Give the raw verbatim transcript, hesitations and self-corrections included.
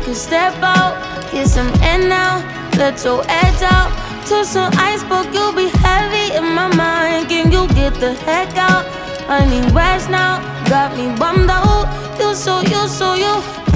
can step out, get some air now, let your edge out. To some iceberg, you'll be heavy in my mind. Can you get the heck out? I need rest now, got me bummed out. You so, you so, you